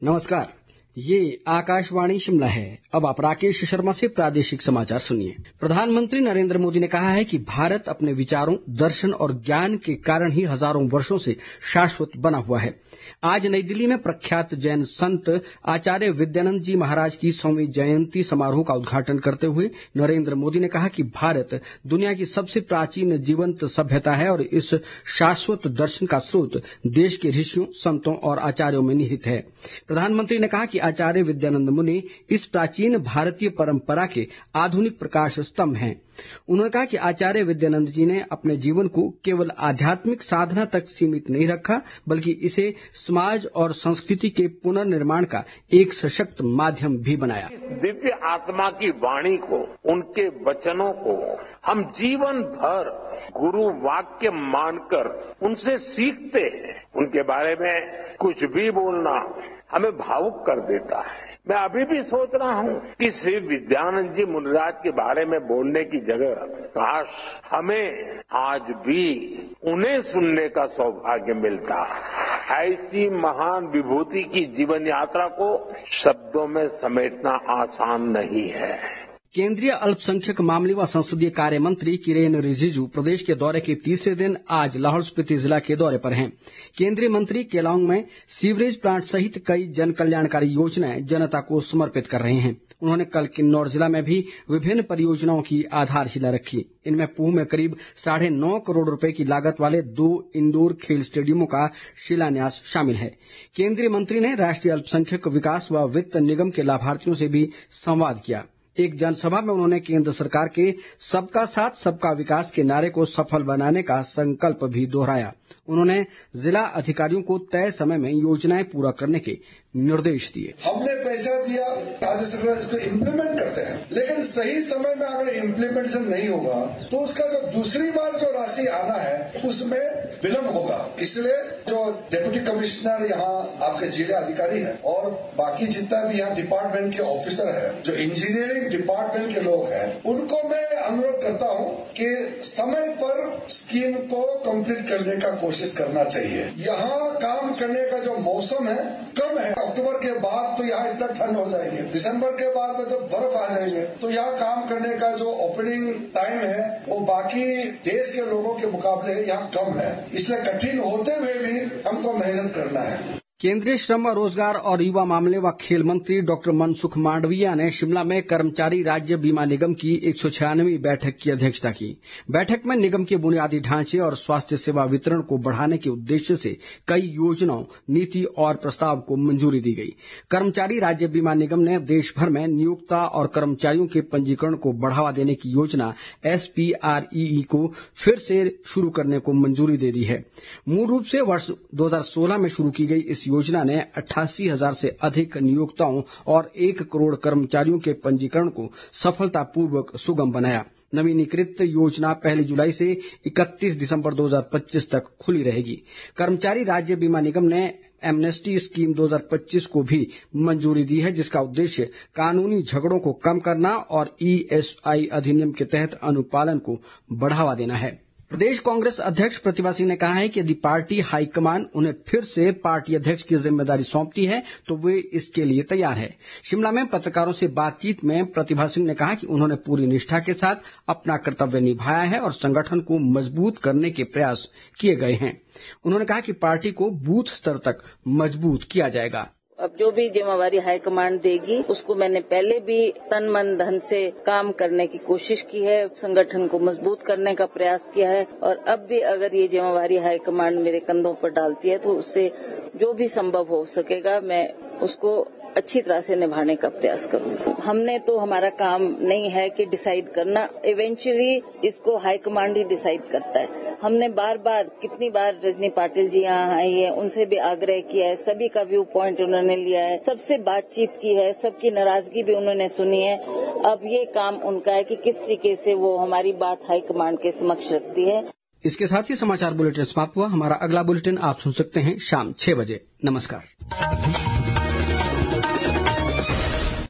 नमस्कार, ये आकाशवाणी शिमला है। अब आप राकेश शर्मा से प्रादेशिक समाचार सुनिए। प्रधानमंत्री नरेंद्र मोदी ने कहा है कि भारत अपने विचारों, दर्शन और ज्ञान के कारण ही हजारों वर्षों से शाश्वत बना हुआ है। आज नई दिल्ली में प्रख्यात जैन संत आचार्य विद्यानंद जी महाराज की 100वीं जयंती समारोह का उद्घाटन करते हुए नरेंद्र मोदी ने कहा कि भारत दुनिया की सबसे प्राचीन जीवंत सभ्यता है और इस शाश्वत दर्शन का स्रोत देश के ऋषियों, संतों और आचार्यों में निहित है। प्रधानमंत्री ने कहा कि आचार्य विद्यानंद मुनि इस प्राचीन भारतीय परंपरा के आधुनिक प्रकाश स्तंभ हैं। उन्होंने कहा कि आचार्य विद्यानंद जी ने अपने जीवन को केवल आध्यात्मिक साधना तक सीमित नहीं रखा, बल्कि इसे समाज और संस्कृति के पुनर्निर्माण का एक सशक्त माध्यम भी बनाया। इस दिव्य आत्मा की वाणी को, उनके वचनों को हम जीवन भर गुरु वाक्य मानकर उनसे सीखते हैं। उनके बारे में कुछ भी बोलना हमें भावुक कर देता है। मैं अभी भी सोच रहा हूं कि श्री विद्यानंद जी मुनिराज के बारे में बोलने की जगह काश हमें आज भी उन्हें सुनने का सौभाग्य मिलता। ऐसी महान विभूति की जीवन यात्रा को शब्दों में समेटना आसान नहीं है। केंद्रीय अल्पसंख्यक मामले व संसदीय कार्य मंत्री किरेन रिजिजू प्रदेश के दौरे के तीसरे दिन आज लाहौल स्पीति जिला के दौरे पर हैं। केंद्रीय मंत्री केलांग में सीवरेज प्लांट सहित कई जन कल्याणकारी योजनाएं जनता को समर्पित कर रहे हैं। उन्होंने कल किन्नौर जिला में भी विभिन्न परियोजनाओं की आधारशिला रखी। इनमें पूह में करीब 9.5 करोड़ रुपए की लागत वाले 2 इंडोर खेल स्टेडियमों का शिलान्यास शामिल है। केंद्रीय मंत्री ने राष्ट्रीय अल्पसंख्यक विकास व वित्त निगम के लाभार्थियों से भी संवाद किया। एक जनसभा में उन्होंने केंद्र सरकार के सबका साथ सबका विकास के नारे को सफल बनाने का संकल्प भी दोहराया। उन्होंने जिला अधिकारियों को तय समय में योजनाएं पूरा करने के निर्देश दिए। हमने पैसा दिया, राज्य सरकार इसको इम्प्लीमेंट करते हैं, लेकिन सही समय में अगर इम्प्लीमेंटेशन नहीं होगा तो उसका जो दूसरी बार जो राशि आना है उसमें विलम्ब होगा। इसलिए जो डिप्टी कमिश्नर यहाँ आपके जिला अधिकारी हैं और बाकी जितना भी यहाँ डिपार्टमेंट के ऑफिसर है, जो इंजीनियरिंग डिपार्टमेंट के लोग हैं, उनको मैं अनुरोध करता हूँ कि समय पर स्कीम को कंप्लीट करने का कोशिश करना चाहिए। यहाँ काम करने का जो मौसम है कम है। अक्टूबर के बाद तो यहाँ इतना ठंड हो जाएगी, दिसंबर के बाद में तो बर्फ आ जाएंगे, तो यहाँ काम करने का जो ओपनिंग टाइम है वो बाकी देश के लोगों के मुकाबले यहाँ कम है। इसलिए कठिन होते हुए भी हमको मेहनत करना है। केंद्रीय श्रम व रोजगार और युवा मामले व खेल मंत्री डॉक्टर मनसुख मांडविया ने शिमला में कर्मचारी राज्य बीमा निगम की 196वीं बैठक की अध्यक्षता की। बैठक में निगम के बुनियादी ढांचे और स्वास्थ्य सेवा वितरण को बढ़ाने के उद्देश्य से कई योजनाओं, नीति और प्रस्ताव को मंजूरी दी गई। कर्मचारी राज्य बीमा निगम ने देश भर में नियोक्ता और कर्मचारियों के पंजीकरण को बढ़ावा देने की योजना SPREE को फिर से शुरू करने को मंजूरी दे दी है। मूल रूप से वर्ष 2016 में शुरू की गई इस योजना ने 88,000 से अधिक नियोक्ताओं और 1 करोड़ कर्मचारियों के पंजीकरण को सफलतापूर्वक सुगम बनाया। नवीनीकृत योजना 1 जुलाई से 31 दिसंबर 2025 तक खुली रहेगी। कर्मचारी राज्य बीमा निगम ने एमनेस्टी स्कीम 2025 को भी मंजूरी दी है, जिसका उद्देश्य कानूनी झगड़ों को कम करना और ESI अधिनियम के तहत अनुपालन को बढ़ावा देना है। प्रदेश कांग्रेस अध्यक्ष प्रतिभा सिंह ने कहा है कि यदि पार्टी हाईकमान उन्हें फिर से पार्टी अध्यक्ष की जिम्मेदारी सौंपती है तो वे इसके लिए तैयार है। शिमला में पत्रकारों से बातचीत में प्रतिभा सिंह ने कहा कि उन्होंने पूरी निष्ठा के साथ अपना कर्तव्य निभाया है और संगठन को मजबूत करने के प्रयास किए गए हैं। उन्होंने कहा कि पार्टी को बूथ स्तर तक मजबूत किया जाएगा। अब जो भी जिम्मेवारी हाईकमान देगी उसको मैंने पहले भी तन मन धन से काम करने की कोशिश की है, संगठन को मजबूत करने का प्रयास किया है और अब भी अगर ये जिम्मेवारी हाईकमान मेरे कंधों पर डालती है तो उससे जो भी संभव हो सकेगा मैं उसको अच्छी तरह से निभाने का प्रयास करूंगी। हमने तो हमारा काम नहीं है कि डिसाइड करना, इवेंचुअली इसको हाईकमांड ही डिसाइड करता है। हमने बार बार कितनी बार रजनी पाटिल जी यहाँ आई है, उनसे भी आग्रह किया है, सभी का व्यू पॉइंट उन्होंने लिया है, सबसे बातचीत की है, सबकी नाराजगी भी उन्होंने सुनी है। अब ये काम उनका है कि किस तरीके से वो हमारी बात हाईकमांड के समक्ष रखती है। इसके साथ ही समाचार बुलेटिन समाप्त हुआ। हमारा अगला बुलेटिन आप सुन सकते हैं शाम 6 बजे। नमस्कार।